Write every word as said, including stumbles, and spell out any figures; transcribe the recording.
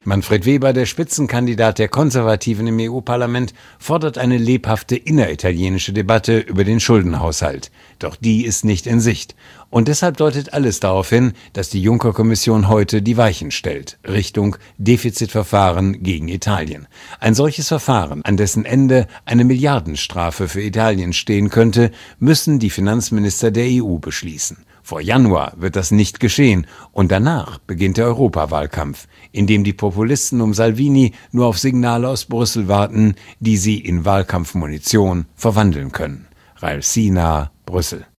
Manfred Weber, der Spitzenkandidat der Konservativen im E U-Parlament, fordert eine lebhafte inneritalienische Debatte über den Schuldenhaushalt. Doch die ist nicht in Sicht. Und deshalb deutet alles darauf hin, dass die Juncker-Kommission heute die Weichen stellt, Richtung Defizitverfahren gegen Italien. Ein solches Verfahren, an dessen Ende eine Milliardenstrafe für Italien stehen könnte, müssen die Finanzminister der E U beschließen. Vor Januar wird das nicht geschehen und danach beginnt der Europawahlkampf, in dem die Populisten um Salvini nur auf Signale aus Brüssel warten, die sie in Wahlkampfmunition verwandeln können. Rail Sina, Brüssel.